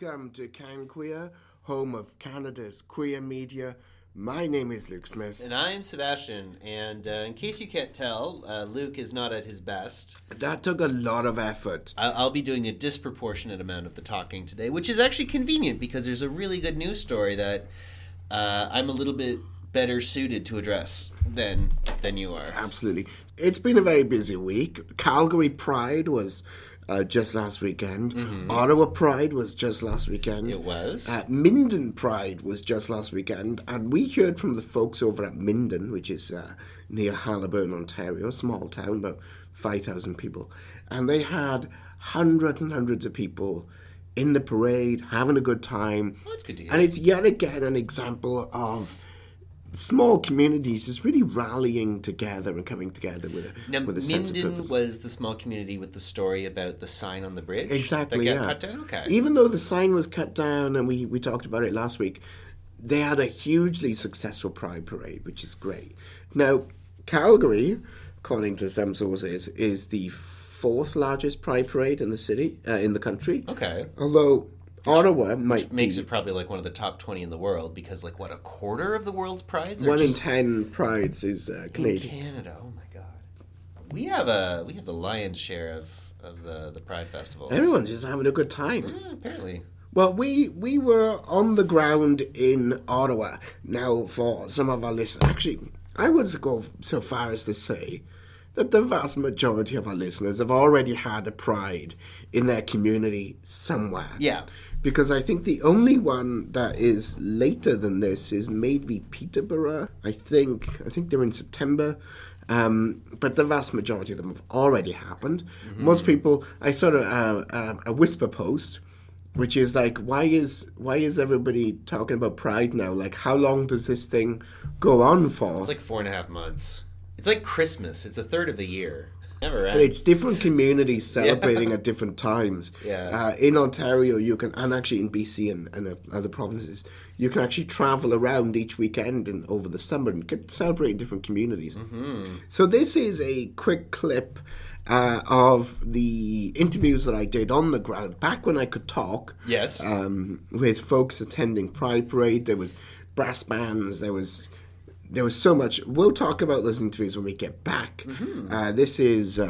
Welcome to CanQueer, home of Canada's queer media. My name is Luke Smith. And I'm Sebastian. And in case you can't tell, Luke is not at his best. That took a lot of effort. I'll be doing a disproportionate amount of the talking today, which is actually convenient because there's a really good news story that I'm a little bit better suited to address than you are. Absolutely. It's been a very busy week. Calgary Pride was just last weekend. Mm-hmm. Ottawa Pride was just last weekend. It was. Minden Pride was just last weekend. And we heard from the folks over at Minden, which is near Haliburton, Ontario, a small town, about 5,000 people. And they had hundreds and hundreds of people in the parade, having a good time. Well, that's good to hear. And it's yet again an example of small communities just really rallying together and coming together with a sense of purpose. Minden was the small community with the story about the sign on the bridge? Exactly, that got cut down? Okay. Even though the sign was cut down, and we talked about it last week, they had a hugely successful Pride Parade, which is great. Now, Calgary, according to some sources, is the fourth largest Pride Parade in the city, in the country. Okay. Although Ottawa which makes it probably like one of the top 20 in the world because, like, what, a quarter of the world's prides? One in 10 prides is Canadian. In Canada, oh my God. We have the lion's share of the Pride festivals. Everyone's just having a good time. Apparently. Well, we were on the ground in Ottawa. Now, for some of our listeners, actually, I would go so far as to say that the vast majority of our listeners have already had a Pride in their community somewhere. Yeah. Because I think the only one that is later than this is maybe Peterborough. I think they're in September. But the vast majority of them have already happened. Mm-hmm. Most people, I saw a whisper post, which is like, why is everybody talking about Pride now? Like, how long does this thing go on for? It's like 4.5 months. It's like Christmas. It's a third of the year. Never ends. But it's different communities celebrating at different times. Yeah. In Ontario, you can, and actually in BC and other provinces, you can actually travel around each weekend and over the summer and celebrate in different communities. Mm-hmm. So this is a quick clip of the interviews that I did on the ground back when I could talk. Yes. With folks attending Pride Parade. There was brass bands. There was so much. We'll talk about those interviews when we get back. Mm-hmm. This is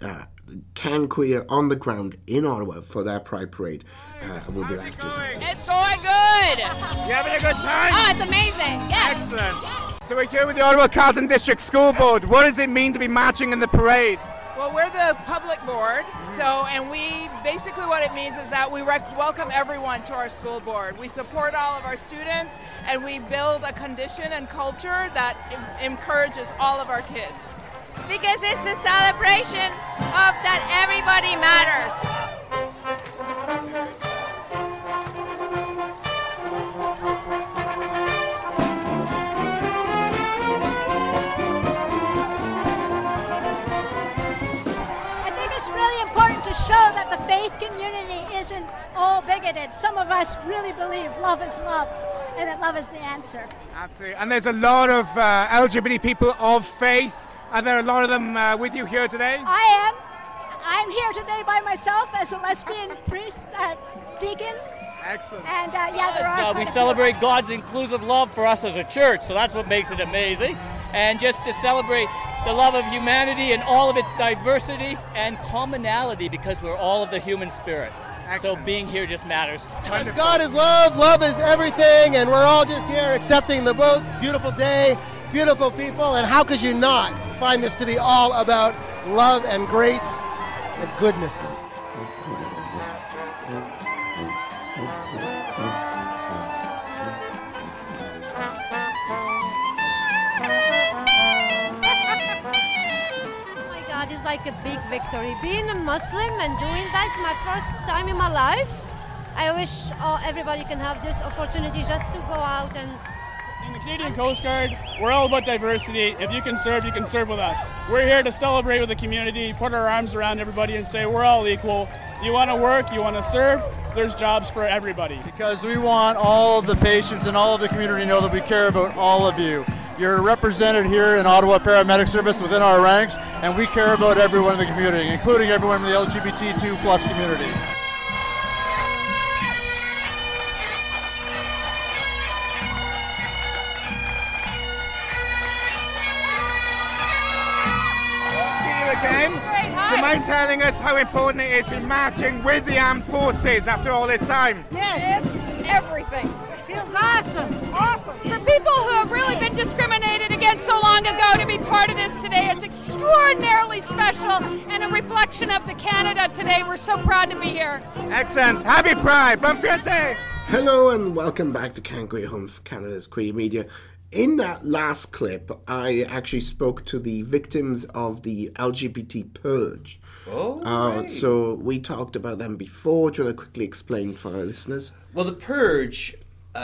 CanQueer on the ground in Ottawa for their Pride Parade. We'll be back just now. It's so good! You having a good time? Oh, it's amazing. Yes. Excellent. So we're here with the Ottawa Carleton District School Board. What does it mean to be marching in the parade? Well, we're the public board, and we basically what it means is that we welcome everyone to our school board. We support all of our students, and we build a condition and culture that encourages all of our kids. Because it's a celebration of that everybody matters. Show that the faith community isn't all bigoted. Some of us really believe love is love and that love is the answer. Absolutely. And there's a lot of LGBT people of faith. Are there a lot of them with you here today? I am. I'm here today by myself as a lesbian priest, deacon. Excellent. And there are we celebrate God's inclusive love for us as a church, so that's what makes it amazing. And just to celebrate the love of humanity and all of its diversity and commonality, because we're all of the human spirit. Excellent. So being here just matters. Because God is love, love is everything, and we're all just here accepting the beautiful day, beautiful people, and how could you not find this to be all about love and grace and goodness? It's like a big victory. Being a Muslim and doing that's my first time in my life. I wish everybody can have this opportunity just to go out and... In the Canadian Coast Guard, we're all about diversity. If you can serve with us. We're here to celebrate with the community, put our arms around everybody and say we're all equal. You want to work, you want to serve, there's jobs for everybody. Because we want all of the patients and all of the community to know that we care about all of you. You're represented here in Ottawa Paramedic Service within our ranks, and we care about everyone in the community, including everyone in the LGBTQ+ community. Jen. Great, hi. Do you mind telling us how important it is to be marching with the armed forces after all this time? Yes. It's everything. Feels awesome. Awesome. For people who have really been discriminated against so long ago, to be part of this today is extraordinarily special and a reflection of the Canada today. We're so proud to be here. Excellent. Happy Pride. Bon fiante. Hello and welcome back to Can't Go Your Home for Canada's Queer Media. In that last clip, I actually spoke to the victims of the LGBT purge. Right. So we talked about them before. Do you want to quickly explain for our listeners? Well, the purge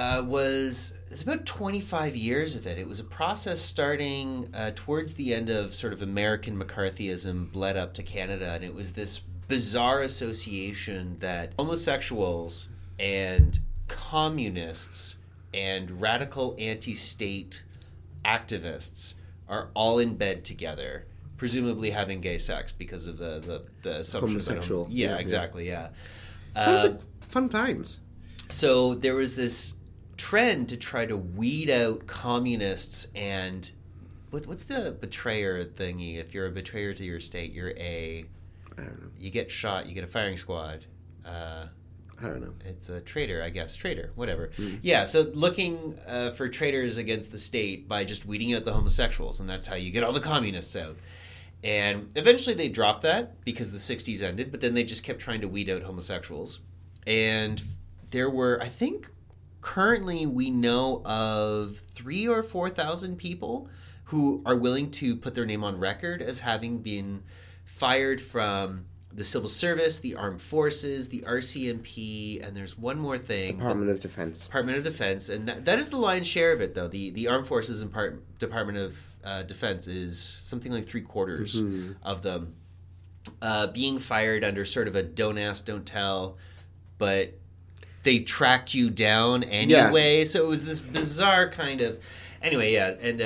it's about 25 years of it. It was a process starting towards the end of sort of American McCarthyism bled up to Canada, and it was this bizarre association that homosexuals and communists and radical anti-state activists are all in bed together, presumably having gay sex because of the assumptions. Homosexual. Yeah, exactly, yeah. Sounds like fun times. So there was this trend to try to weed out communists and what's the betrayer thingy? If you're a betrayer to your state, you get shot, you get a firing squad. I don't know. It's a traitor, I guess. Traitor, whatever. Yeah, so looking for traitors against the state by just weeding out the homosexuals, and that's how you get all the communists out. And eventually they dropped that because the 60s ended, but then they just kept trying to weed out homosexuals. And there were, I think, currently we know of 3,000 or 4,000 people who are willing to put their name on record as having been fired from the Civil Service, the Armed Forces, the RCMP, and there's one more thing. Department of Defense. Department of Defense, and that is the lion's share of it, though. The Armed Forces and Department of Defense is something like 3/4 of them being fired under sort of a don't ask, don't tell, but they tracked you down anyway. Yeah. So it was this bizarre kind of... Anyway, yeah, and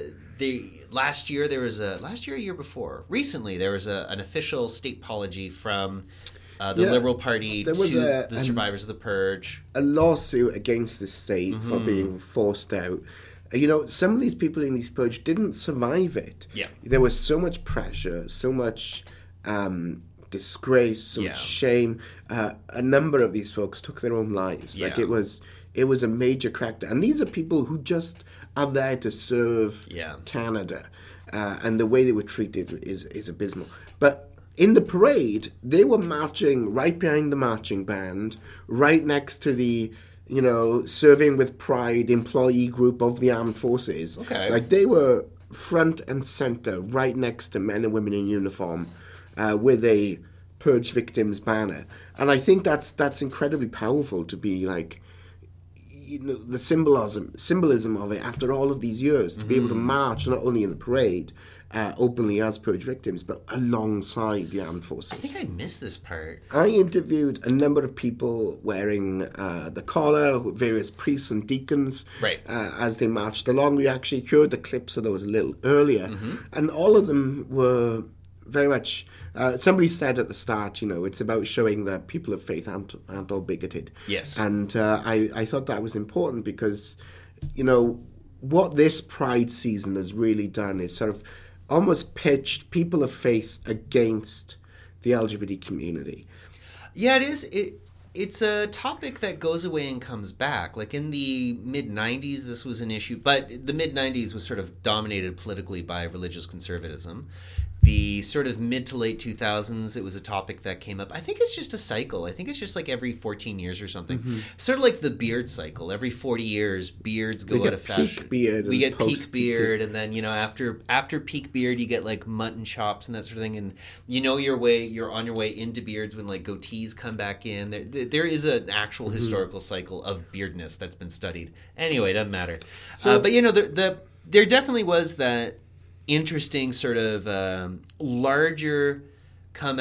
last year, a year before, recently, there was an official state apology from the Liberal Party to the survivors of the purge. A lawsuit against the state for being forced out. You know, some of these people in these purge didn't survive it. Yeah. There was so much pressure, so much disgrace, so much shame. A number of these folks took their own lives. Yeah. Like it was a major crackdown. And these are people who just are there to serve Canada. And the way they were treated is abysmal. But in the parade, they were marching right behind the marching band, right next to the, Serving with Pride employee group of the armed forces. Okay. Like they were front and center, right next to men and women in uniform, with a Purge Victims banner. And I think that's incredibly powerful to be like, the symbolism of it after all of these years, to be able to march not only in the parade openly as Purge victims, but alongside the armed forces. I think I missed this part. I interviewed a number of people wearing the collar, various priests and deacons, as they marched along. We actually heard the clips of those a little earlier, and all of them were very much... somebody said at the start, it's about showing that people of faith aren't all bigoted. Yes. And I thought that was important because, what this Pride season has really done is sort of almost pitched people of faith against the LGBT community. Yeah, it is. It's a topic that goes away and comes back. Like in the mid-'90s, this was an issue, but the mid-'90s was sort of dominated politically by religious conservatism. The sort of mid to late 2000s, it was a topic that came up. I think it's just a cycle. I think it's just like every 14 years or something. Sort of like the beard cycle. Every 40 years, beards go out of fashion. We get peak beard, and then, after peak beard, you get like mutton chops and that sort of thing. And you're on your way into beards when like goatees come back in. There is an actual historical cycle of beardness that's been studied. Anyway, it doesn't matter. But there definitely was that interesting sort of larger turn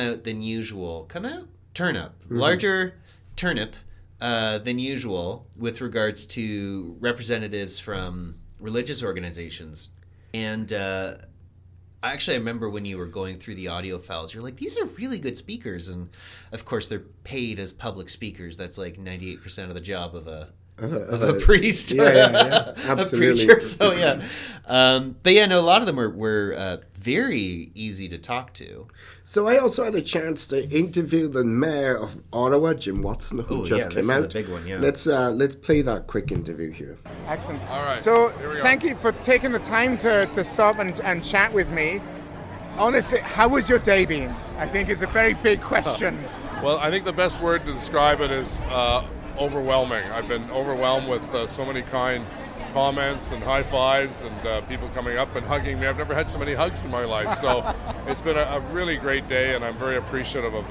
up larger turnip than usual with regards to representatives from religious organizations. And I remember when you were going through the audio files, you're like, these are really good speakers, and of course they're paid as public speakers. That's like 98% of the job of a of a priest, absolutely. a preacher. So yeah, but yeah, no, a lot of them were very easy to talk to. So I also had a chance to interview the mayor of Ottawa, Jim Watson, who just came out. This is a big one, yeah. Let's play that quick interview here. Excellent. All right. So here we go. thank you for taking the time to stop and chat with me. Honestly, how was your day been? I think it's a very big question. Well, I think the best word to describe it is overwhelming. I've been overwhelmed with so many kind comments and high fives and people coming up and hugging me. I've never had so many hugs in my life. So it's been a really great day, and I'm very appreciative of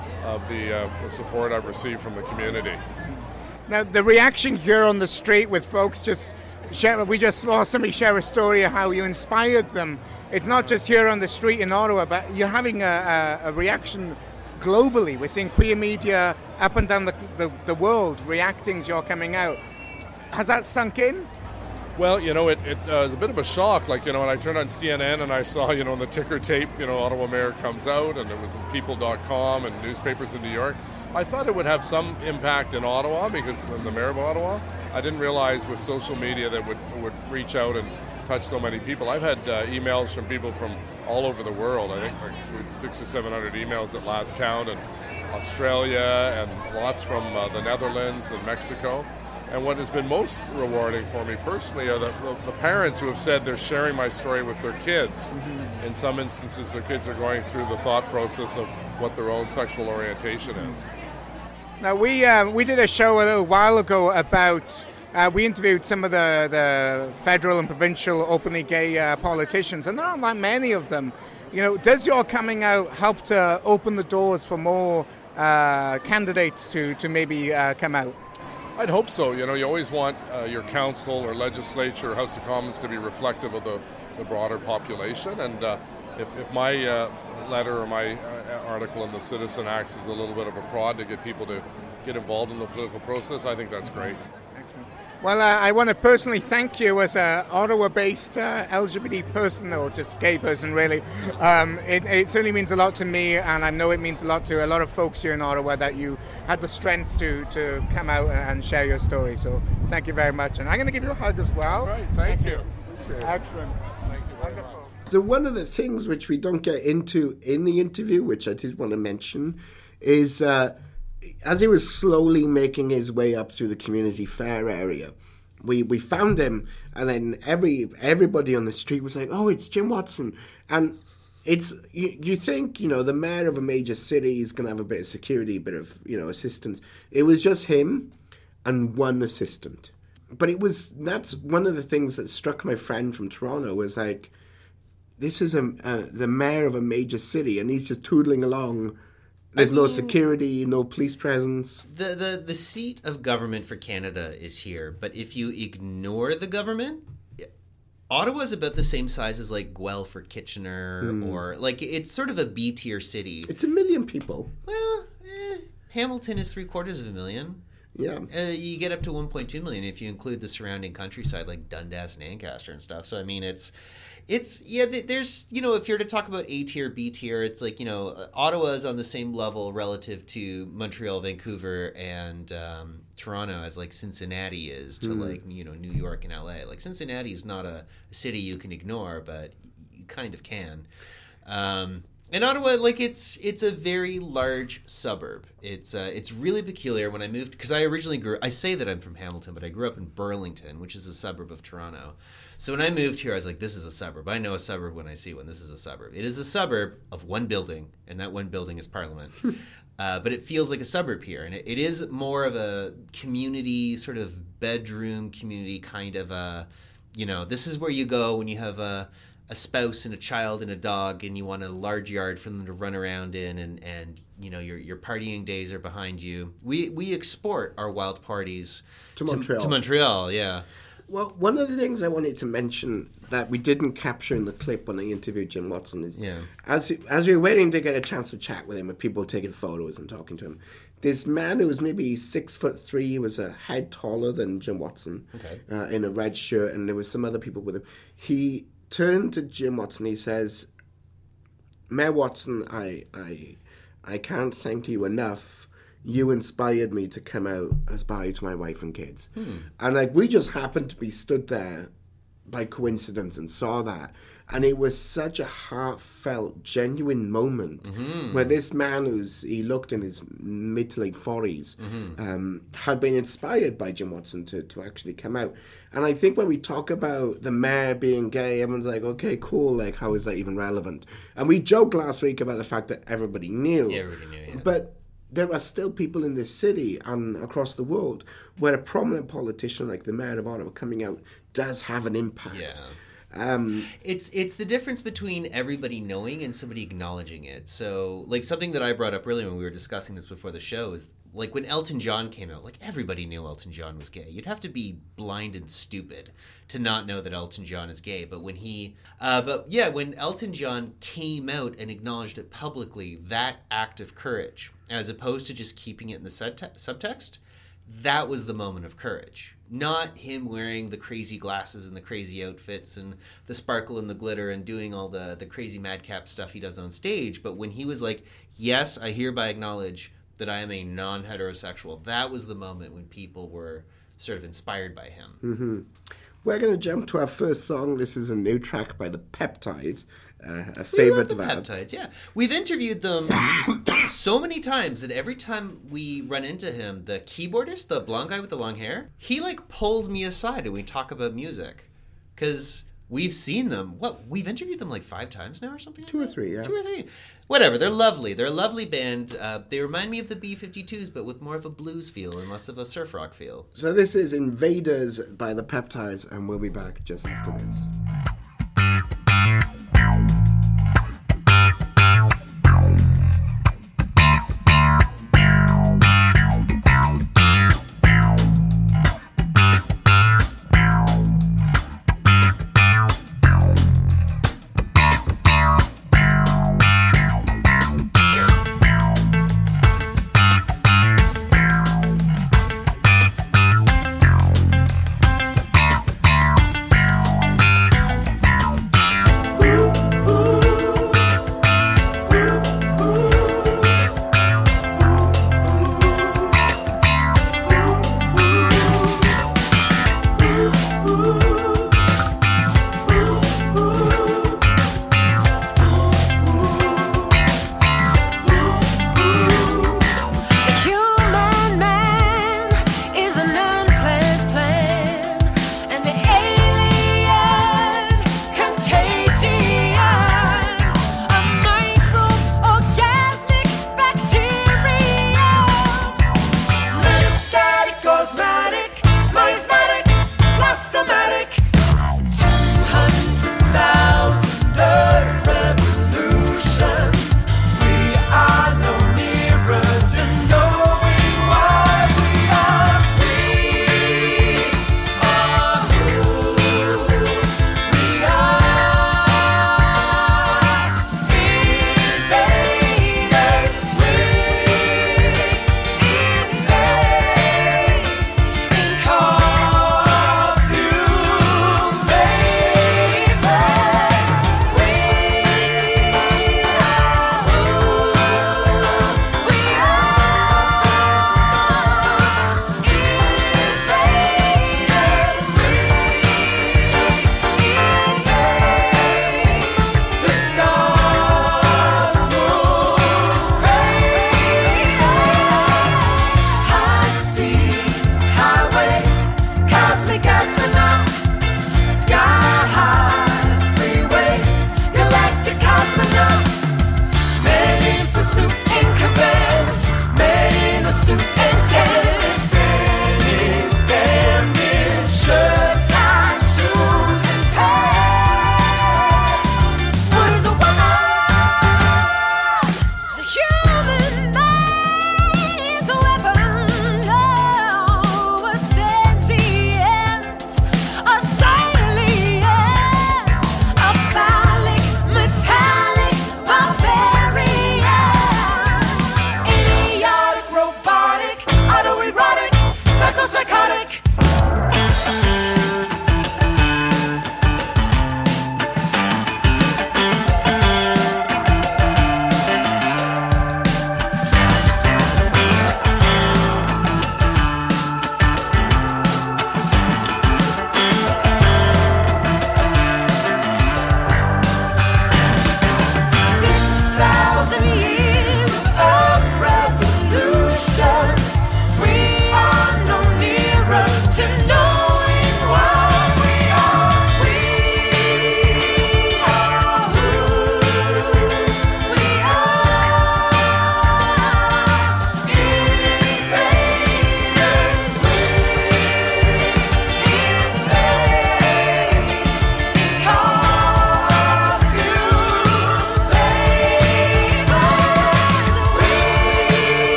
the support I've received from the community. Now, the reaction here on the street with folks we just saw somebody share a story of how you inspired them. It's not just here on the street in Ottawa, but you're having a reaction globally. We're seeing queer media up and down the world reacting to your coming out. Has that sunk in? Well, it was a bit of a shock. Like, when I turned on CNN and I saw, on the ticker tape, Ottawa Mayor comes out, and it was in People.com and newspapers in New York. I thought it would have some impact in Ottawa because I'm the mayor of Ottawa. I didn't realize with social media that would reach out and touch so many people. I've had emails from people from all over the world. I think like 600 or 700 emails at last count, and Australia, and lots from the Netherlands and Mexico. And what has been most rewarding for me personally are the parents who have said they're sharing my story with their kids. Mm-hmm. In some instances, their kids are going through the thought process of what their own sexual orientation is. Now, we did a show a little while ago about, we interviewed some of the federal and provincial openly gay politicians, and there aren't that many of them. Does your coming out help to open the doors for more candidates to maybe come out? I'd hope so. You always want your council or legislature or House of Commons to be reflective of the broader population. And if my letter or my article in the Citizen acts as a little bit of a prod to get people to get involved in the political process, I think that's great. Excellent. Well, I want to personally thank you as an Ottawa-based LGBT person, or just gay person, really. It certainly means a lot to me, and I know it means a lot to a lot of folks here in Ottawa that you had the strength to come out and share your story. So thank you very much. And I'm going to give you a hug as well. All right, thank you. Excellent. Thank you. Wonderful. So one of the things which we don't get into in the interview, which I did want to mention, is as he was slowly making his way up through the community fair area, we found him, and then everybody on the street was like, "Oh, it's Jim Watson." And it's you think, the mayor of a major city is going to have a bit of security, a bit of, assistance. It was just him and one assistant. But that's one of the things that struck my friend from Toronto, was like, this is the mayor of a major city, and he's just tootling along. There's no security, no police presence. The seat of government for Canada is here, but if you ignore the government, Ottawa's about the same size as like Guelph or Kitchener, or like it's sort of a B-tier city. It's 1 million people. Well, Hamilton is 750,000. Yeah. You get up to 1.2 million if you include the surrounding countryside like Dundas and Ancaster and stuff. So I mean, there's if you're to talk about A tier, B tier, it's like Ottawa is on the same level relative to Montreal, Vancouver, and Toronto as like Cincinnati is to like New York and LA. Like Cincinnati is not a city you can ignore, but you kind of can. And Ottawa, like it's a very large suburb. It's really peculiar. When I moved, because I originally I say that I'm from Hamilton, but I grew up in Burlington, which is a suburb of Toronto. So when I moved here, I was like, this is a suburb. I know a suburb when I see one. This is a suburb. It is a suburb of one building, and that one building is Parliament. But it feels like a suburb here, and it is more of a community, sort of bedroom community kind of this is where you go when you have a spouse and a child and a dog, and you want a large yard for them to run around in, and your partying days are behind you. We export our wild parties to Montreal. To Montreal, yeah. Well, one of the things I wanted to mention that we didn't capture in the clip when I interviewed Jim Watson is, as we were waiting to get a chance to chat with him, and people taking photos and talking to him, this man who was maybe 6'3" was a head taller than Jim Watson, in a red shirt, and there was some other people with him. He turned to Jim Watson. He says, "Mayor Watson, I can't thank you enough. you inspired me to come out as bi to my wife and kids. And like we just happened to be stood there by coincidence and saw that. And it was such a heartfelt, genuine moment where this man he looked in his mid to late 40s, had been inspired by Jim Watson to actually come out. And I think when we talk about the mayor being gay, everyone's like, okay, cool, like how is that even relevant? And we joked last week about the fact that everybody knew. Yeah, everybody knew, yeah. But there are still people in this city and across the world where a prominent politician like the mayor of Ottawa coming out does have an impact. Yeah. It's the difference between everybody knowing and somebody acknowledging it. So, like, something that I brought up earlier when we were discussing this before the show is, like, when Elton John came out, like, everybody knew Elton John was gay. You'd have to be blind and stupid to not know that Elton John is gay. But when when Elton John came out and acknowledged it publicly, that act of courage, as opposed to just keeping it in the subtext, that was the moment of courage. Not him wearing the crazy glasses and the crazy outfits and the sparkle and the glitter and doing all the crazy madcap stuff he does on stage, but when he was like, yes, I hereby acknowledge that I am a non-heterosexual, that was the moment when people were sort of inspired by him. Mm-hmm. We're going to jump to our first song. This is a new track by the Peptides. A favorite of ours. Peptides, yeah. We've interviewed them so many times that every time we run into him, the keyboardist, the blonde guy with the long hair, he like pulls me aside and we talk about music. Because we've seen them. We've interviewed them like 5 times now or something? Two or three. Whatever, they're lovely. They're a lovely band. They remind me of the B-52s, but with more of a blues feel and less of a surf rock feel. So this is Invaders by the Peptides, and we'll be back just after this.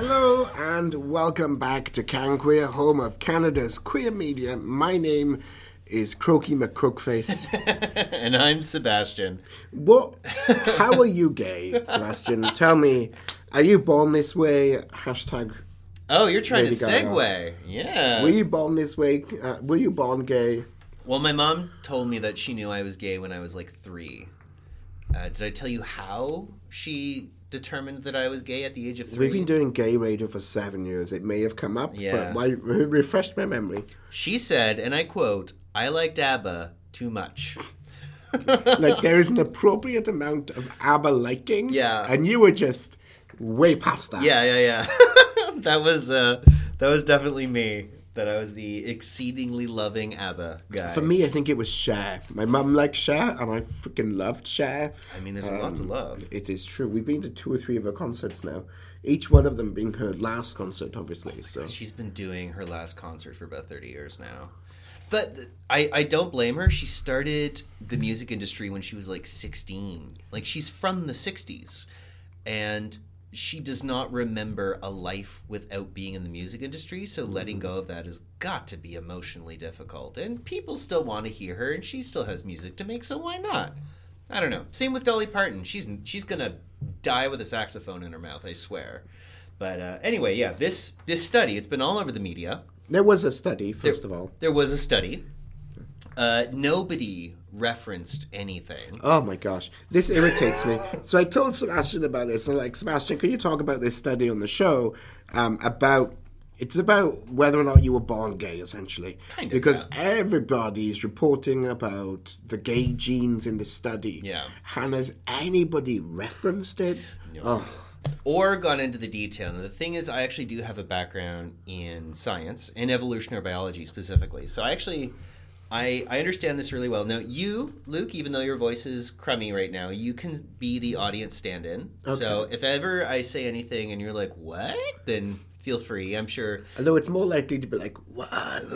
Hello and welcome back to CanQueer, home of Canada's queer media. My name is Croaky McCrookface. And I'm Sebastian. What? How are you gay, Sebastian? Tell me, are you born this way? Hashtag. Oh, you're trying Lady to Gaga. segue. Yeah. Were you born this way? Were you born gay? Well, my mom told me that she knew I was gay when I was like 3. Did I tell you how she determined that I was gay at the age of 3? We've been doing gay radio for 7 years. It may have come up, but why refresh my memory? She said, and I quote, "I liked ABBA too much." Like there is an appropriate amount of ABBA liking. Yeah. And you were just way past that. Yeah. That was definitely me. That I was the exceedingly loving ABBA guy. For me, I think it was Cher. My mum liked Cher, and I freaking loved Cher. I mean, there's a lot to love. It is true. We've been to 2 or 3 of her concerts now. Each one of them being her last concert, obviously. So she's been doing her last concert for about 30 years now. But I don't blame her. She started the music industry when she was like 16. Like, she's from the 60s. And she does not remember a life without being in the music industry, so letting go of that has got to be emotionally difficult. And people still want to hear her, and she still has music to make, so why not? I don't know. Same with Dolly Parton. She's gonna die with a saxophone in her mouth, I swear. But anyway, yeah, this study, it's been all over the media. There was a study, first of all. There was a study. Nobody referenced anything. Oh my gosh, this irritates me. So I told Sebastian about this, and like, Sebastian, can you talk about this study on the show? It's about whether or not you were born gay, essentially. Kind of, because everybody's reporting about the gay genes in the study. Yeah. And has anybody referenced it? No. Oh. Or gone into the detail. And the thing is, I actually do have a background in science, in evolutionary biology specifically. So I understand this really well. Now, you, Luke, even though your voice is crummy right now, you can be the audience stand-in. Okay. So if ever I say anything and you're like, what? Then feel free, I'm sure. Although it's more likely to be like, what?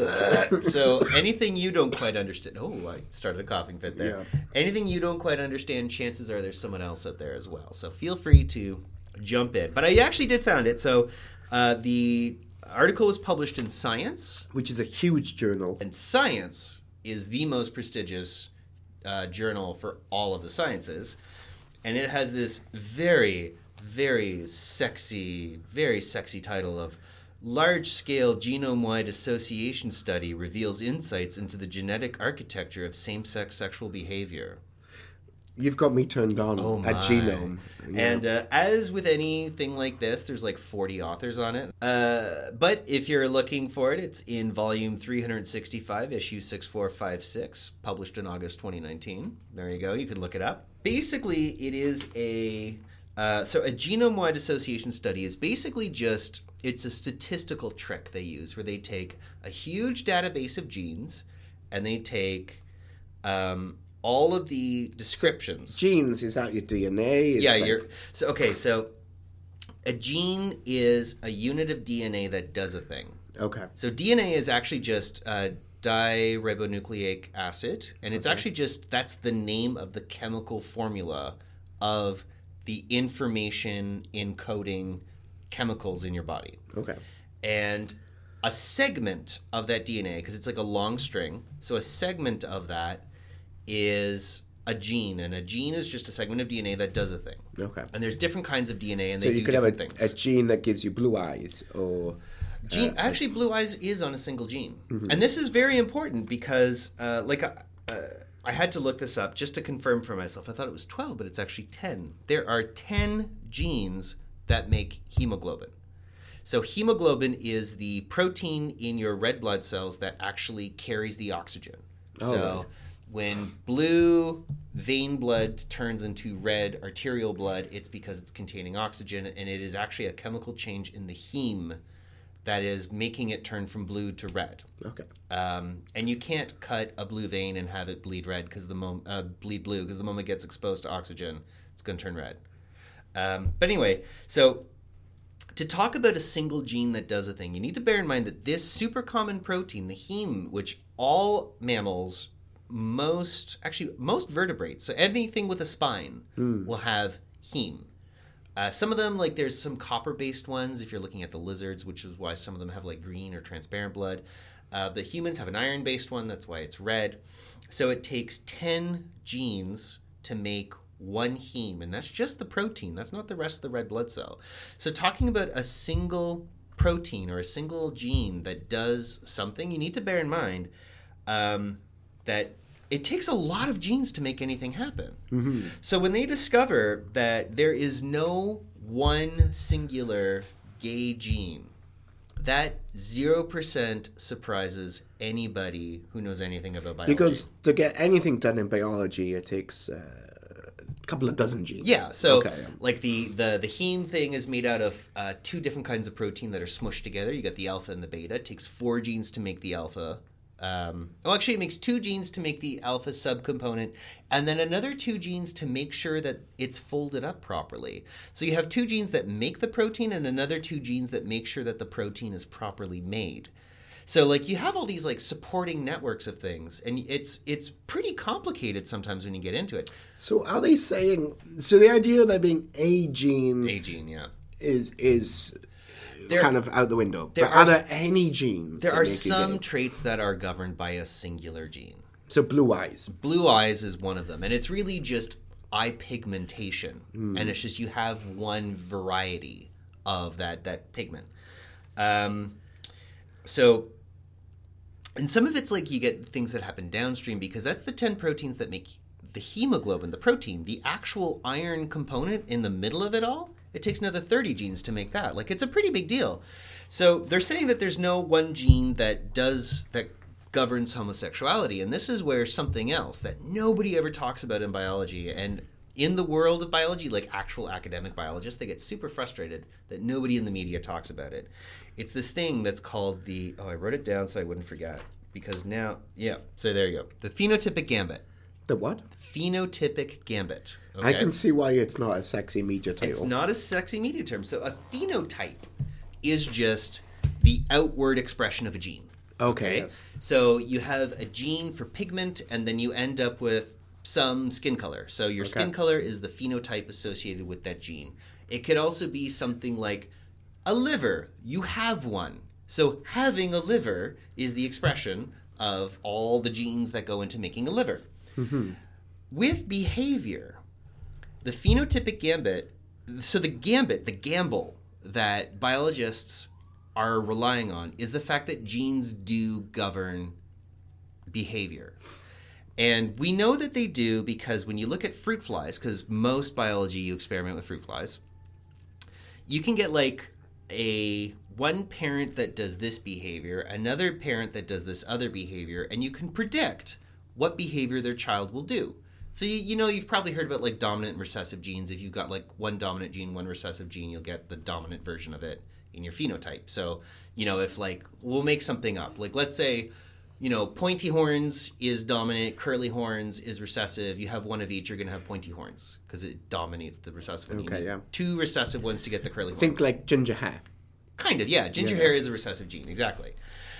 So anything you don't quite understand. Oh, I started a coughing fit there. Yeah. Anything you don't quite understand, chances are there's someone else out there as well. So feel free to jump in. But I actually did found it. So the article was published in Science. Which is a huge journal. And Science is the most prestigious journal for all of the sciences. And it has this very, very sexy title of Large-Scale Genome-Wide Association Study Reveals Insights into the Genetic Architecture of Same-Sex Sexual Behavior. You've got me turned on at Genome. Yeah. And as with anything like this, there's like 40 authors on it. But if you're looking for it, it's in volume 365, issue 6456, published in August 2019. There you go. You can look it up. Basically, it is a genome-wide association study is basically just, it's a statistical trick they use where they take a huge database of genes and they take all of the descriptions. Genes, is that your DNA? So a gene is a unit of DNA that does a thing. Okay. So DNA is actually just diribonucleic acid, and it's actually just, that's the name of the chemical formula of the information encoding chemicals in your body. Okay. And a segment of that DNA, because it's like a long string, so a segment of that is a gene, and a gene is just a segment of DNA that does a thing. Okay. And there's different kinds of DNA, and so they do different things. So you things. could have a gene that gives you blue eyes, or... Actually, blue eyes is on a single gene. Mm-hmm. And this is very important because, I had to look this up just to confirm for myself. I thought it was 12, but it's actually 10. There are 10 genes that make hemoglobin. So hemoglobin is the protein in your red blood cells that actually carries the oxygen. Right. When blue vein blood turns into red arterial blood, it's because it's containing oxygen, and it is actually a chemical change in the heme that is making it turn from blue to red. Okay. And you can't cut a blue vein and have it bleed red because bleed blue, because the moment it gets exposed to oxygen, it's going to turn red. But anyway, so to talk about a single gene that does a thing, you need to bear in mind that this super common protein, the heme, which all mammals, most vertebrates, so anything with a spine will have heme. Some of them, like there's some copper-based ones if you're looking at the lizards, which is why some of them have like green or transparent blood. The humans have an iron-based one, that's why it's red. So it takes 10 genes to make one heme, and that's just the protein. That's not the rest of the red blood cell. So talking about a single protein or a single gene that does something, you need to bear in mind that it takes a lot of genes to make anything happen. Mm-hmm. So when they discover that there is no one singular gay gene, that 0% surprises anybody who knows anything about biology. Because to get anything done in biology, it takes a couple of dozen genes. Yeah, so Okay. like the heme thing is made out of 2 different kinds of protein that are smushed together. You got the alpha and the beta. It takes 4 genes to make the alpha. Actually, it makes 2 genes to make the alpha subcomponent, and then another 2 genes to make sure that it's folded up properly. So you have 2 genes that make the protein and another 2 genes that make sure that the protein is properly made. So like you have all these like supporting networks of things, and it's pretty complicated sometimes when you get into it. So are they saying, so the idea of there being a gene, yeah, is There- kind of out the window. there But are are there s- any genes? There that are make you some gay? traits that are governed by a singular gene. So blue eyes. Blue eyes is one of them, and it's really just eye pigmentation, Mm. and it's just you have one variety of that pigment. So, and some of it's like you get things that happen downstream because that's the 10 proteins that make the hemoglobin, the protein, the actual iron component in the middle of it all. It takes another 30 genes to make that. Like, it's a pretty big deal. So they're saying that there's no one gene that governs homosexuality, and this is where something else that nobody ever talks about in biology, and in the world of biology, like actual academic biologists, they get super frustrated that nobody in the media talks about it. It's this thing that's called I wrote it down so I wouldn't forget, because now, so there you go. The phenotypic gambit. The what? Phenotypic gambit. I can see why it's not a sexy media title. It's not a sexy media term. So a phenotype is just the outward expression of a gene. Okay, yes. So you have a gene for pigment, and then you end up with some skin color. So your skin color is the phenotype associated with that gene. It could also be something like a liver. You have one. So having a liver is the expression of all the genes that go into making a liver. Mm-hmm. With behavior, the phenotypic gambit, so the gamble that biologists are relying on is the fact that genes do govern behavior. And we know that they do because when you look at fruit flies, because most biology you experiment with fruit flies, you can get like one parent that does this behavior, another parent that does this other behavior, and you can predict what behavior their child will do. So you know, you've probably heard about like dominant and recessive genes. If you've got like one dominant gene, one recessive gene, you'll get the dominant version of it in your phenotype. So, you know, if like, we'll make something up. Like let's say, you know, pointy horns is dominant, curly horns is recessive. You have one of each, you're going to have pointy horns because it dominates the recessive one. Okay, you need yeah. 2 recessive ones to get the curly horns. Think like ginger hair. Kind of, yeah. Ginger Yeah. hair is a recessive gene, exactly.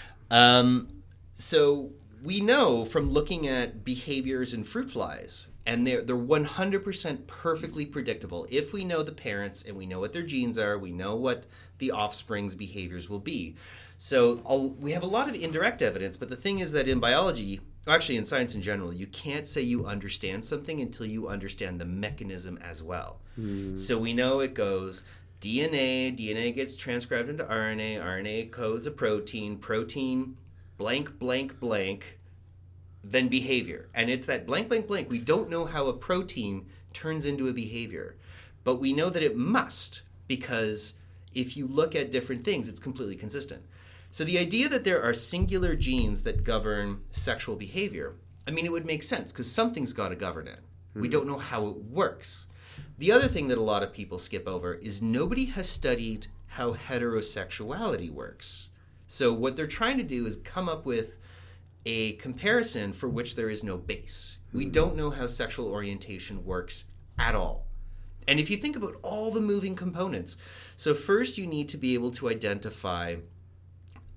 So we know from looking at behaviors in fruit flies, and they're 100% perfectly predictable. If we know the parents and we know what their genes are, we know what the offspring's behaviors will be. So we have a lot of indirect evidence, but the thing is that in biology, actually in science in general, you can't say you understand something until you understand the mechanism as well. So we know it goes DNA gets transcribed into RNA codes a protein, blank, blank, blank, then behavior. And it's that blank, blank, blank. We don't know how a protein turns into a behavior, but we know that it must, because if you look at different things, it's completely consistent. So the idea that there are singular genes that govern sexual behavior, I mean, it would make sense because something's got to govern it. We don't know how it works. The other thing that a lot of people skip over is nobody has studied how heterosexuality works. So what they're trying to do is come up with a comparison for which there is no base. We don't know how sexual orientation works at all. And if you think about all the moving components, so first you need to be able to identify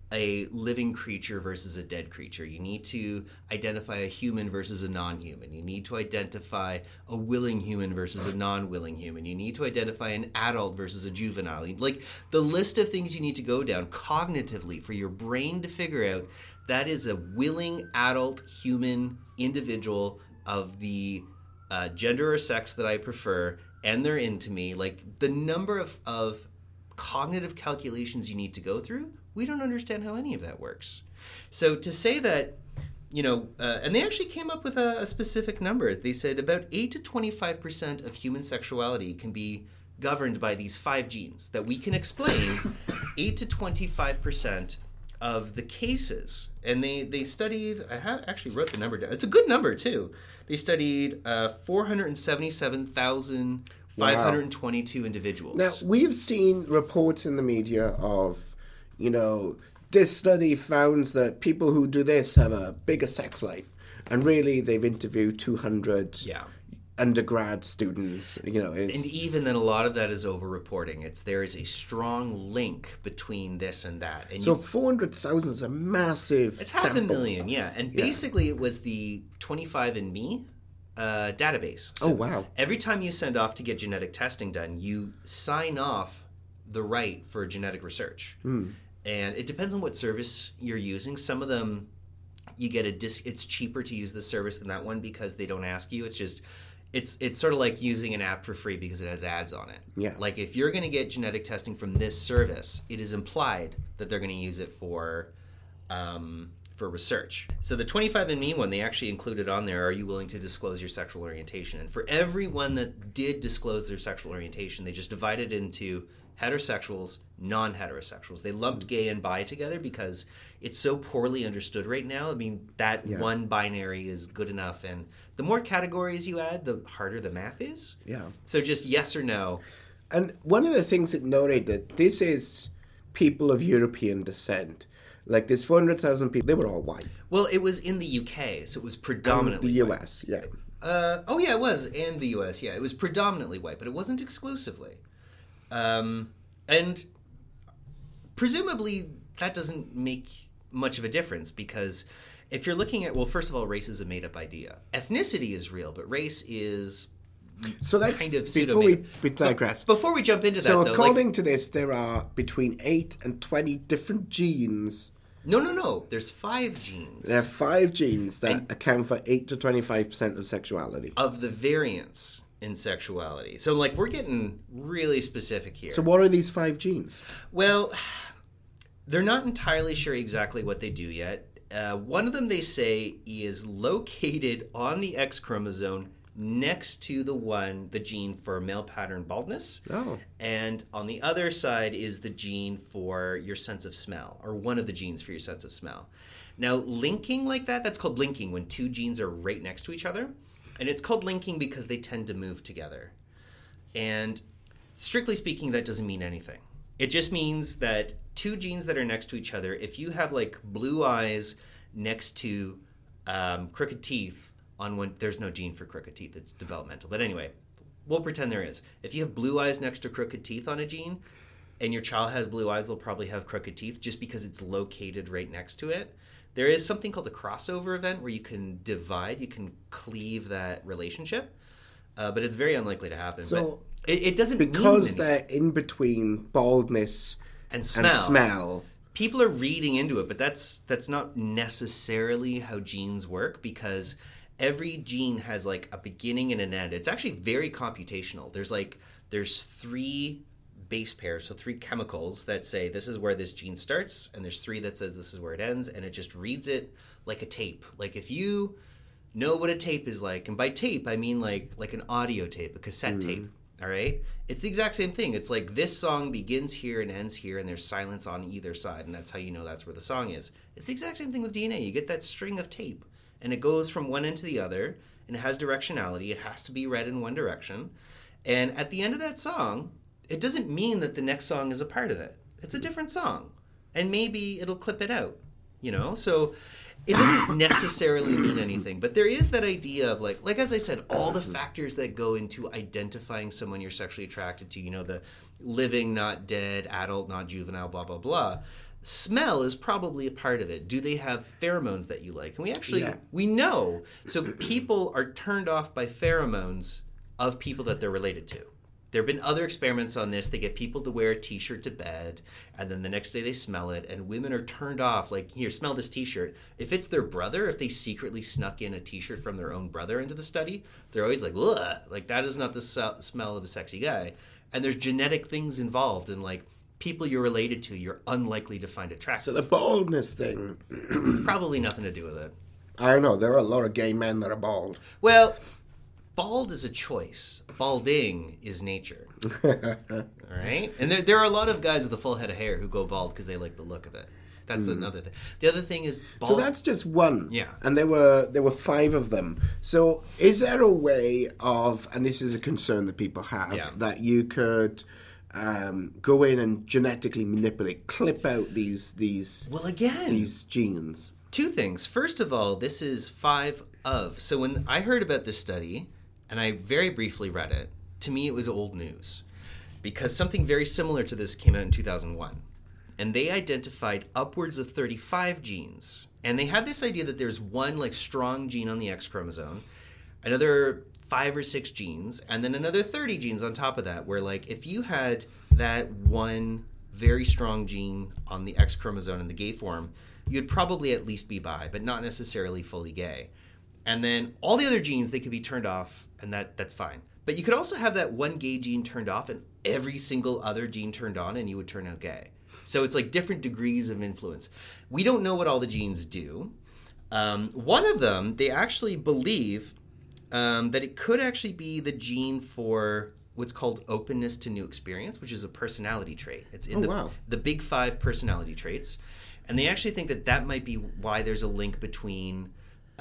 a living creature versus a dead creature. You need to identify a human versus a non-human. You need to identify a willing human versus a non-willing human. You need to identify an adult versus a juvenile. Like, the list of things you need to go down cognitively for your brain to figure out that is a willing adult human individual of the gender or sex that I prefer, and they're into me. Like, the number of cognitive calculations you need to go through, we don't understand how any of that works. So to say that, and they actually came up with a specific number. They said about 8 to 25% of human sexuality can be governed by these 5 genes, that we can explain 8 to 25% of the cases. And they studied, actually wrote the number down. It's a good number too. They studied 477,522 individuals. Now, we've seen reports in the media of, this study found that people who do this have a bigger sex life. And really, they've interviewed 200 undergrad students. And even then, a lot of that is over-reporting. There is a strong link between this and that. And so 400,000 is a massive It's sample. 500,000, yeah. And basically, it was the 23andMe database. So wow. Every time you send off to get genetic testing done, you sign off the right for genetic research. And it depends on what service you're using. Some of them, you get it's cheaper to use this service than that one because they don't ask you. It's just, it's sort of like using an app for free because it has ads on it. Yeah. Like, if you're going to get genetic testing from this service, it is implied that they're going to use it for research. So the 23andMe one, they actually included on there, are you willing to disclose your sexual orientation? And for everyone that did disclose their sexual orientation, they just divided into heterosexuals, non-heterosexuals. They lumped gay and bi together because it's so poorly understood right now. I mean, that one binary is good enough, and the more categories you add, the harder the math is. Yeah. So just yes or no. And one of the things that noted, this is people of European descent. Like, this 400,000 people, they were all white. Well, it was in the UK, so it was predominantly the US, white. It was in the US, yeah. It was predominantly white, but it wasn't exclusively. And presumably that doesn't make much of a difference, because if you're looking at, well, first of all, race is a made-up idea. Ethnicity is real, but race is kind of before we digress. Before we jump into that, so according to this, there are between 8 and 20 different genes. No. There's 5 genes. There are 5 genes that account for 8 to 25% of sexuality. Of the variance in sexuality. So, like, we're getting really specific here. So what are these 5 genes? Well, they're not entirely sure exactly what they do yet. One of them, they say, is located on the X chromosome next to the gene for male pattern baldness. Oh. And on the other side is the gene for your sense of smell, or one of the genes for your sense of smell. Now, linking like that, that's called linking, when 2 genes are right next to each other. And it's called linking because they tend to move together. And strictly speaking, that doesn't mean anything. It just means that 2 genes that are next to each other, if you have like blue eyes next to crooked teeth on one, there's no gene for crooked teeth, it's developmental. But anyway, we'll pretend there is. If you have blue eyes next to crooked teeth on a gene, and your child has blue eyes, they'll probably have crooked teeth just because it's located right next to it. There is something called a crossover event where you can divide, you can cleave that relationship, but it's very unlikely to happen. So but it doesn't because mean they're in between baldness and smell. People are reading into it, but that's not necessarily how genes work, because every gene has like a beginning and an end. It's actually very computational. There's 3 base pairs, so 3 chemicals that say this is where this gene starts, and there's 3 that says this is where it ends, and it just reads it like a tape. Like, if you know what a tape is like, and by tape I mean like an audio tape, a cassette tape, all right? It's the exact same thing. It's like this song begins here and ends here, and there's silence on either side, and that's how you know that's where the song is. It's the exact same thing with DNA. You get that string of tape, and it goes from one end to the other, and it has directionality. It has to be read in one direction, and at the end of that song, it doesn't mean that the next song is a part of it. It's a different song. And maybe it'll clip it out, So it doesn't necessarily mean anything. But there is that idea of, like as I said, all the factors that go into identifying someone you're sexually attracted to, the living, not dead, adult, not juvenile, blah, blah, blah. Smell is probably a part of it. Do they have pheromones that you like? And we know. So people are turned off by pheromones of people that they're related to. There have been other experiments on this. They get people to wear a t-shirt to bed, and then the next day they smell it, and women are turned off. Like, here, smell this t-shirt. If it's their brother, if they secretly snuck in a t-shirt from their own brother into the study, they're always like, ugh, like that is not the smell of a sexy guy. And there's genetic things involved, and like, people you're related to, you're unlikely to find attractive. So the baldness thing... Probably nothing to do with it. I don't know. There are a lot of gay men that are bald. Well, bald is a choice. Balding is nature. All right? And there are a lot of guys with a full head of hair who go bald because they like the look of it. That's another thing. The other thing is bald. So that's just one. Yeah. And there were 5 of them. So is there a way of, and this is a concern that people have, that you could... go in and genetically manipulate, clip out these genes? 2 things. First of all, this is 5 of. So when I heard about this study, and I very briefly read it, to me it was old news. Because something very similar to this came out in 2001. And they identified upwards of 35 genes. And they had this idea that there's one like strong gene on the X chromosome, another 5 or 6 genes, and then another 30 genes on top of that, where like if you had that one very strong gene on the X chromosome in the gay form, you'd probably at least be bi, but not necessarily fully gay. And then all the other genes, they could be turned off, and that's fine. But you could also have that one gay gene turned off and every single other gene turned on, and you would turn out gay. So it's like different degrees of influence. We don't know what all the genes do. One of them, they actually believe that it could actually be the gene for what's called openness to new experience, which is a personality trait. It's in the big 5 personality traits. And they actually think that might be why there's a link between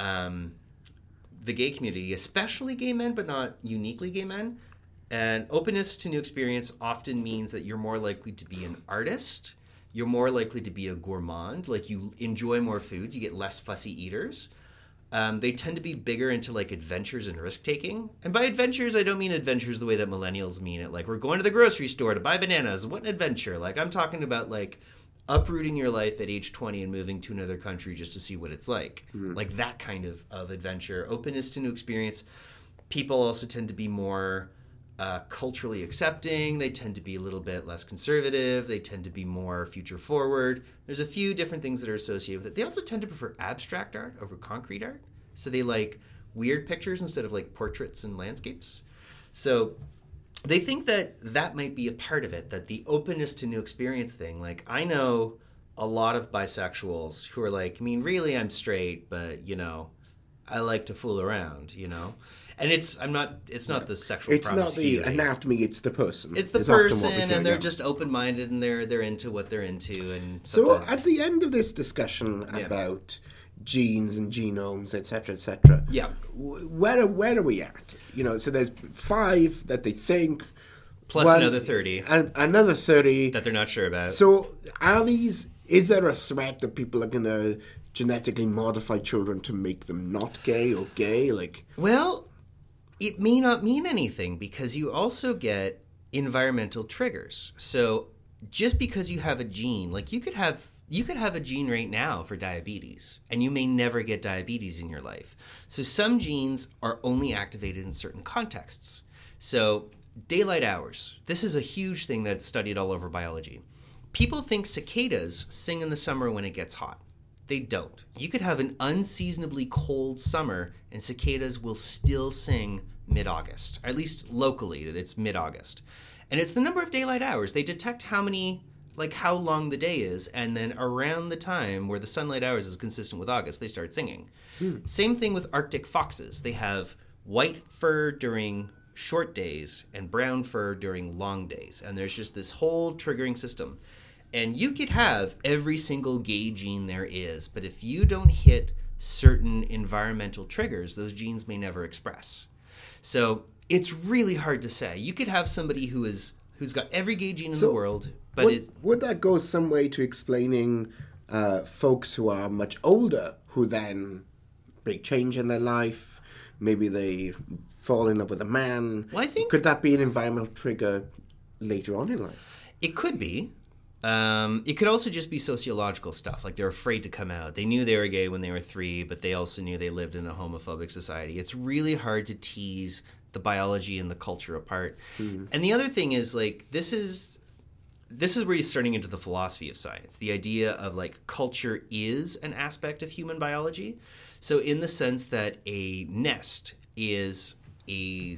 the gay community, especially gay men, but not uniquely gay men. And openness to new experience often means that you're more likely to be an artist. You're more likely to be a gourmand. Like, you enjoy more foods. You get less fussy eaters. They tend to be bigger into like adventures and risk taking. And by adventures, I don't mean adventures the way that millennials mean it. Like, we're going to the grocery store to buy bananas. What an adventure. Like, I'm talking about like uprooting your life at age 20 and moving to another country just to see what it's like. Like that kind of adventure. Openness to new experience. People also tend to be more culturally accepting. They tend to be a little bit less conservative. They tend to be more future forward. There's a few different things that are associated with it. They also tend to prefer abstract art over concrete art. So they like weird pictures instead of like portraits and landscapes. So they think that might be a part of it, that the openness to new experience thing. Like, I know a lot of bisexuals who are like, I mean, really, I'm straight, but, you know, I like to fool around, you know? And it's not the sexual It's not the promiscuity. anatomy, it's the person. It's the person, and they're just open-minded, and they're into what they're into. And so at the end of this discussion about genes and genomes, etc., where are we at? You know, so there's 5 that they think, plus another 30, and another 30 that they're not sure about. So is there a threat that people are going to genetically modify children to make them not gay or gay? Like, well, it may not mean anything, because you also get environmental triggers. So just because you have a gene, like you could have a gene right now for diabetes, and you may never get diabetes in your life. So some genes are only activated in certain contexts. So daylight hours. This is a huge thing that's studied all over biology. People think cicadas sing in the summer when it gets hot. They don't. You could have an unseasonably cold summer and cicadas will still sing mid-August. At least locally, it's mid-August. And it's the number of daylight hours. They detect how long the day is, and then around the time where the sunlight hours is consistent with August, they start singing. Same thing with Arctic foxes. They have white fur during short days and brown fur during long days. And there's just this whole triggering system. And you could have every single gay gene there is, but if you don't hit certain environmental triggers, those genes may never express. So it's really hard to say. You could have somebody who's got every gay gene in the world, but would that go some way to explaining folks who are much older, who then big change in their life, maybe they fall in love with a man? Well, I think, could that be an environmental trigger later on in life? It could be. It could also just be sociological stuff, like they're afraid to come out. They knew they were gay when they were 3, but they also knew they lived in a homophobic society. It's really hard to tease the biology and the culture apart. And the other thing is, like, this is where you're starting into the philosophy of science, the idea of, like, culture is an aspect of human biology. So in the sense that a nest is a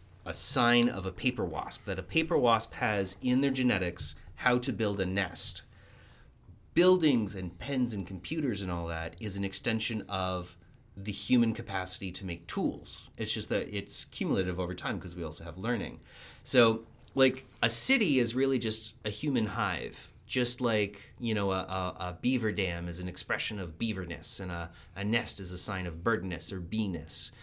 sign of a paper wasp, that a paper wasp has in their genetics how to build a nest. Buildings and pens and computers and all that is an extension of the human capacity to make tools. It's just that it's cumulative over time because we also have learning. So, like, a city is really just a human hive, just like, you know, a beaver dam is an expression of beaverness, and a nest is a sign of birdness or beeness.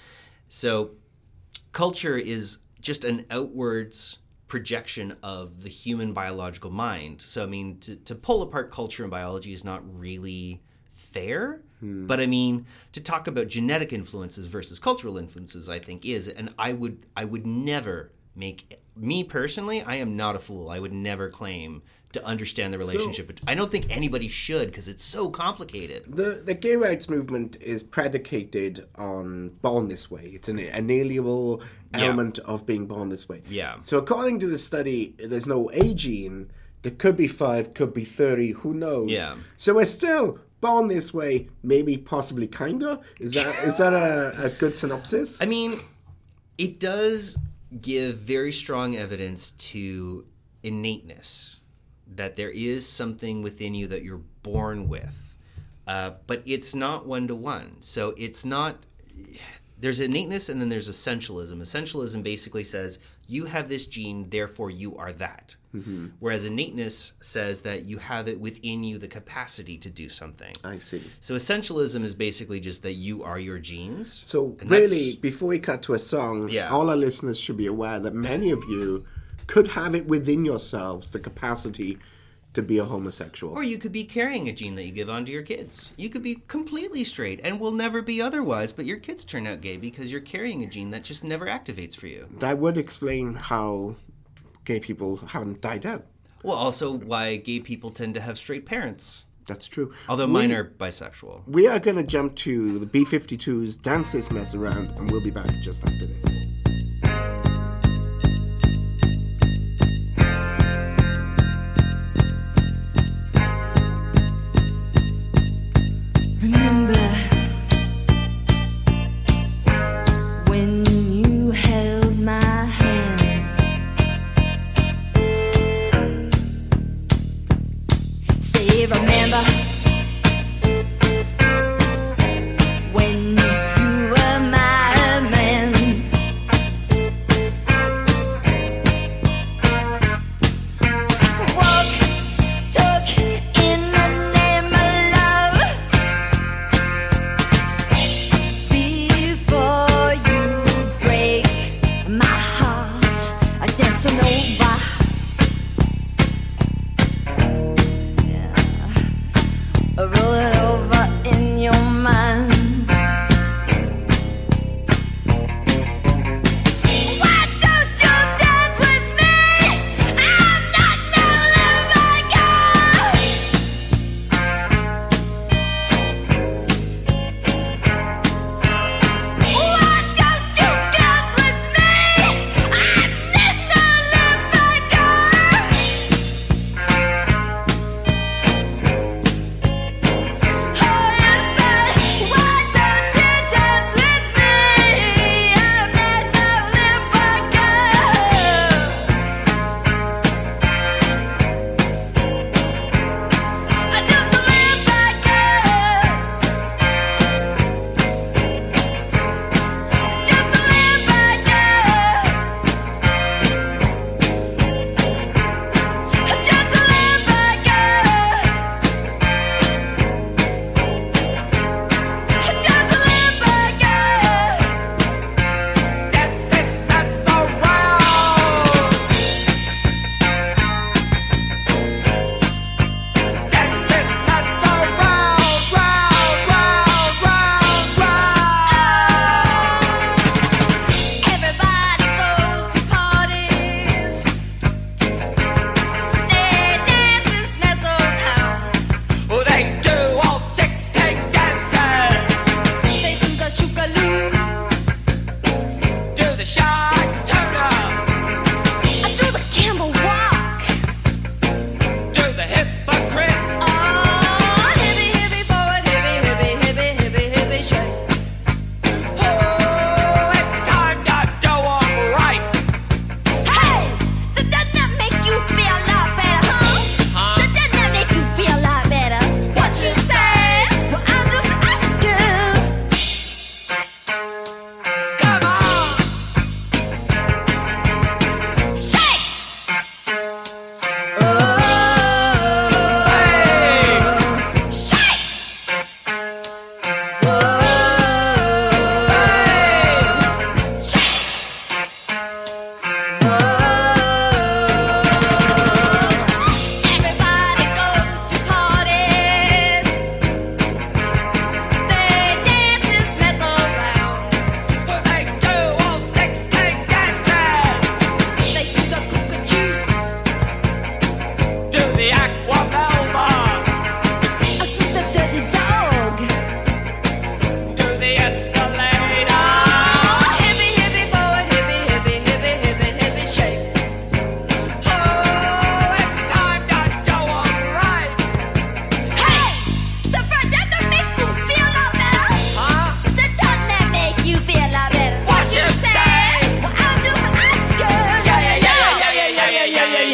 So culture is just an outwards projection of the human biological mind. So, I mean, to pull apart culture and biology is not really fair. But I mean, to talk about genetic influences versus cultural influences, I think is, and I would never make, me personally, I am not a fool. I would never claim to understand the relationship. I don't think anybody should, because it's so complicated. The gay rights movement is predicated on born this way. It's an inalienable element of being born this way. Yeah. So according to the study, there's no A gene. There could be 5, could be 30, who knows? Yeah. So we're still born this way, maybe, possibly, kinda? Is that a good synopsis? I mean, it does give very strong evidence to innateness, that there is something within you that you're born with, but it's not one-to-one. So it's not, there's innateness and then there's essentialism. Essentialism basically says, you have this gene, therefore you are that. Whereas innateness says that you have it within you, the capacity to do something. I see. So essentialism is basically just that you are your genes. So really, before we cut to a song, all our listeners should be aware that many of you could have it within yourselves, the capacity to be a homosexual. Or you could be carrying a gene that you give on to your kids. You could be completely straight and will never be otherwise, but your kids turn out gay because you're carrying a gene that just never activates for you. That would explain how gay people haven't died out. Well, also why gay people tend to have straight parents. That's true. Although mine are bisexual. We are going to jump to the B-52's Dance This Mess Around, and we'll be back just after this.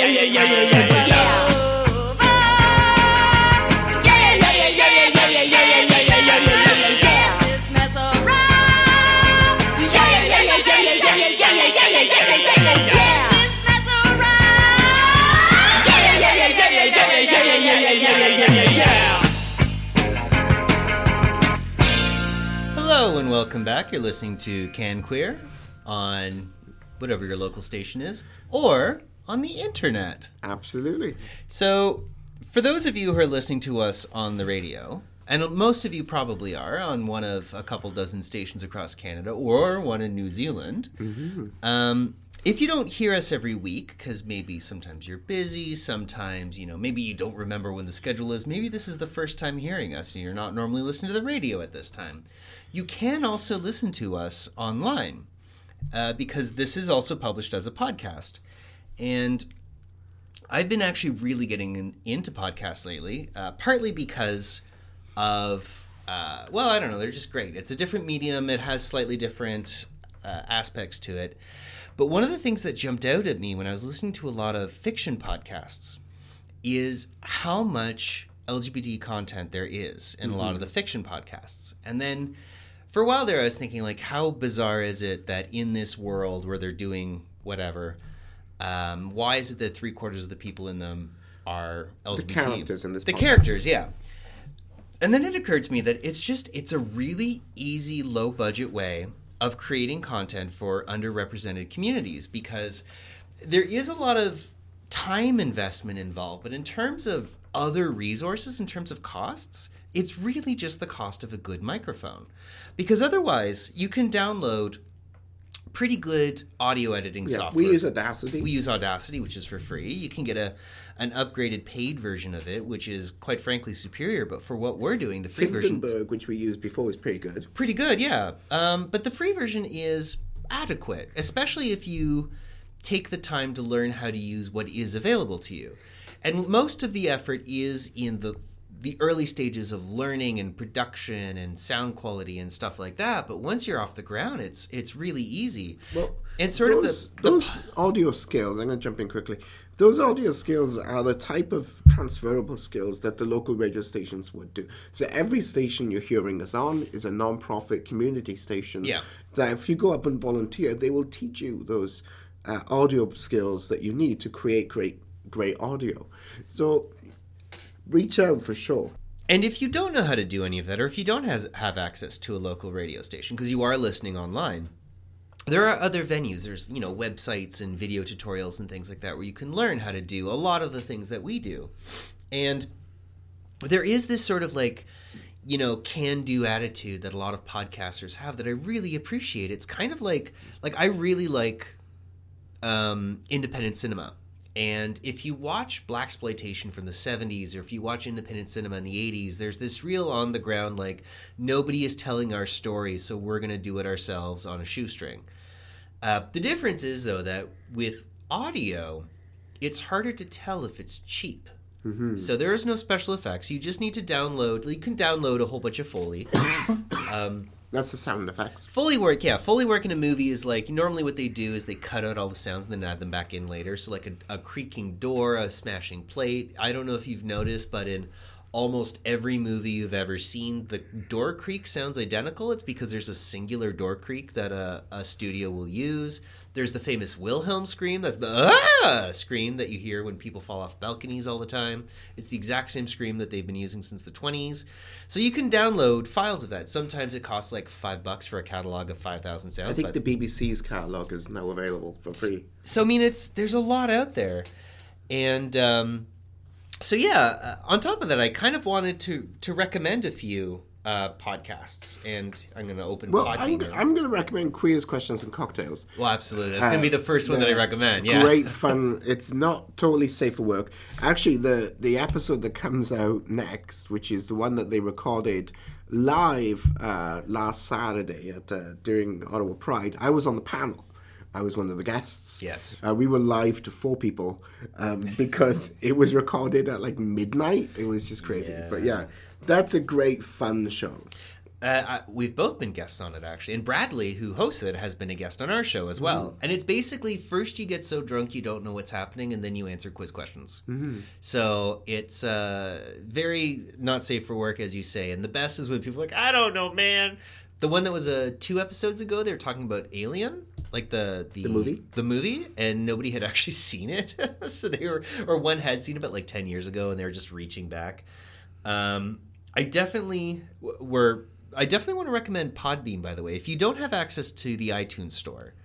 Hello and welcome back. You're listening to Can Queer on whatever your local station is, or on the internet. Absolutely. So, for those of you who are listening to us on the radio, and most of you probably are on one of a couple dozen stations across Canada or one in New Zealand, if you don't hear us every week, because maybe sometimes you're busy, sometimes, maybe you don't remember when the schedule is, maybe this is the first time hearing us and you're not normally listening to the radio at this time, you can also listen to us online, because this is also published as a podcast. And I've been actually really getting into podcasts lately, partly because of, I don't know, they're just great. It's a different medium. It has slightly different aspects to it. But one of the things that jumped out at me when I was listening to a lot of fiction podcasts is how much LGBT content there is in a lot of the fiction podcasts. And then for a while there, I was thinking, like, how bizarre is it that in this world where they're doing whatever, why is it that 3/4 of the people in them are LGBT? The characters in this podcast. The characters, yeah. And then it occurred to me that it's a really easy, low-budget way of creating content for underrepresented communities, because there is a lot of time investment involved, but in terms of other resources, in terms of costs, it's really just the cost of a good microphone. Because otherwise, you can download pretty good audio editing software. We use Audacity. We use Audacity, which is for free. You can get an upgraded paid version of it, which is quite frankly superior. But for what we're doing, the free version, Hindenburg, which we used before, is pretty good. Pretty good, yeah. But the free version is adequate, especially if you take the time to learn how to use what is available to you. And most of the effort is in the early stages of learning and production and sound quality and stuff like that. But once you're off the ground, it's really easy. Well, and those audio skills, I'm going to jump in quickly. Those audio skills are the type of transferable skills that the local radio stations would do. So every station you're hearing us on is a non-profit community station. Yeah. That if you go up and volunteer, they will teach you those audio skills that you need to create great audio. So reach out for sure. And if you don't know how to do any of that, or if you don't have access to a local radio station, because you are listening online, there are other venues. There's, websites and video tutorials and things like that where you can learn how to do a lot of the things that we do. And there is this sort of can-do attitude that a lot of podcasters have that I really appreciate. It's kind of like I really like independent cinema. And if you watch blaxploitation from the 70s, or if you watch independent cinema in the 80s, there's this real on-the-ground, nobody is telling our story, so we're going to do it ourselves on a shoestring. The difference is, though, that with audio, it's harder to tell if it's cheap. Mm-hmm. So there is no special effects. You just need to download. You can download a whole bunch of Foley. That's the sound effects. Foley work, yeah. Foley work in a movie is normally what they do is they cut out all the sounds and then add them back in later. So a creaking door, a smashing plate. I don't know if you've noticed, but in almost every movie you've ever seen, the door creak sounds identical. It's because there's a singular door creak that a studio will use. There's the famous Wilhelm scream. That's the scream that you hear when people fall off balconies all the time. It's the exact same scream that they've been using since the 20s. So you can download files of that. Sometimes it costs $5 for a catalog of 5,000 sounds. I think the BBC's catalog is now available for free. So I mean, there's a lot out there, and on top of that, I kind of wanted to recommend a few podcasts, and I'm going to open Podbean. I'm going to recommend Queers, Questions and Cocktails. Well, absolutely. That's going to be the first one that I recommend. Yeah, great fun. It's not totally safe for work. Actually, the episode that comes out next, which is the one that they recorded live last Saturday during Ottawa Pride, I was on the panel. I was one of the guests. Yes. We were live to 4 people because it was recorded at midnight. It was just crazy. Yeah. But yeah, that's a great fun show. We've both been guests on it, actually. And Bradley, who hosts it, has been a guest on our show as well. Mm-hmm. And it's basically, first you get so drunk you don't know what's happening, and then you answer quiz questions. Mm-hmm. So it's very not safe for work, as you say. And the best is when people are like, I don't know, man. The one that was 2 episodes ago, they were talking about Alien, like the movie, and nobody had actually seen it. So they were, or one had seen it, but like 10 years ago, and they were just reaching back. I definitely want to recommend Podbean, by the way. If you don't have access to the iTunes store,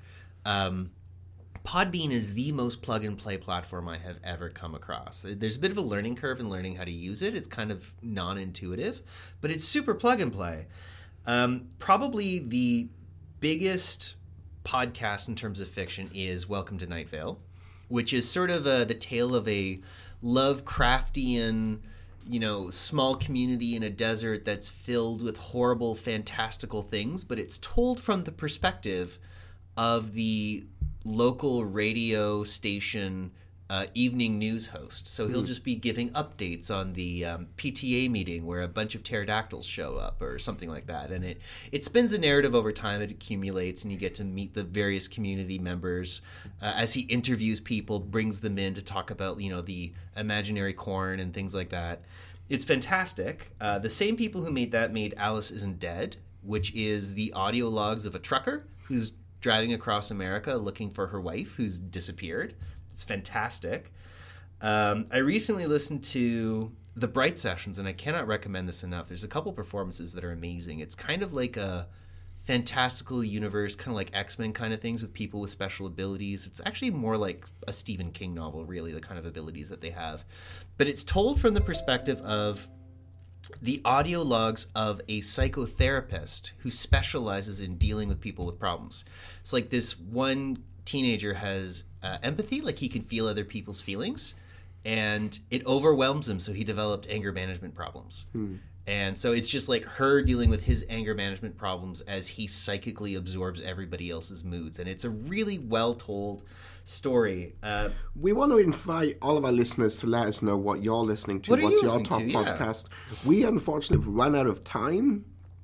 Podbean is the most plug-and-play platform I have ever come across. There's a bit of a learning curve in learning how to use it. It's kind of non-intuitive, but it's super plug-and-play. Probably the biggest podcast in terms of fiction is Welcome to Night Vale, which is sort of the tale of a Lovecraftian, small community in a desert that's filled with horrible, fantastical things, but it's told from the perspective of the local radio station evening news host. So he'll just be giving updates on the PTA meeting where a bunch of pterodactyls show up or something like that. And it spins a narrative over time. It accumulates, and you get to meet the various community members as he interviews people, brings them in to talk about, the imaginary corn and things like that. It's fantastic. The same people who made that made Alice Isn't Dead, which is the audio logs of a trucker who's driving across America looking for her wife who's disappeared. It's fantastic. I recently listened to the Bright Sessions, and I cannot recommend this enough. There's a couple performances that are amazing. It's kind of like a fantastical universe, kind of like X-Men kind of things with people with special abilities. It's actually more like a Stephen King novel, really, the kind of abilities that they have. But it's told from the perspective of the audio logs of a psychotherapist who specializes in dealing with people with problems. It's like this one teenager has empathy, like he can feel other people's feelings, and it overwhelms him, so he developed anger management problems. And so it's just like her dealing with his anger management problems as he psychically absorbs everybody else's moods. And it's a really well-told story. We want to invite all of our listeners to let us know what you're listening to. What's your top podcast? We unfortunately have run out of time.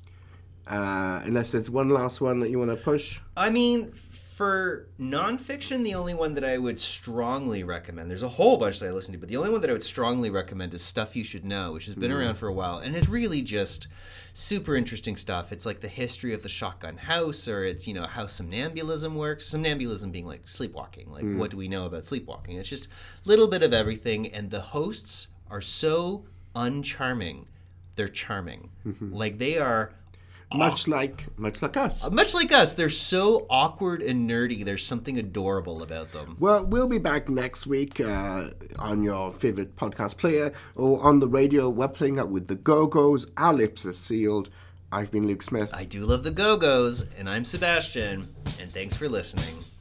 Unless there's one last one that you want to push. I mean, for nonfiction, the only one that I would strongly recommend, there's a whole bunch that I listen to, but the only one that I would strongly recommend is Stuff You Should Know, which has been around for a while, and it's really just super interesting stuff. It's like the history of the shotgun house, or it's, how somnambulism works. Somnambulism being like sleepwalking. Like, what do we know about sleepwalking? It's just a little bit of everything, and the hosts are so uncharming. They're charming. Like, they are... Much like us. Much like us. They're so awkward and nerdy. There's something adorable about them. Well, we'll be back next week on your favorite podcast player or on the radio. We're playing up with the Go-Go's. Our lips are sealed. I've been Luke Smith. I do love the Go-Go's, and I'm Sebastian, and thanks for listening.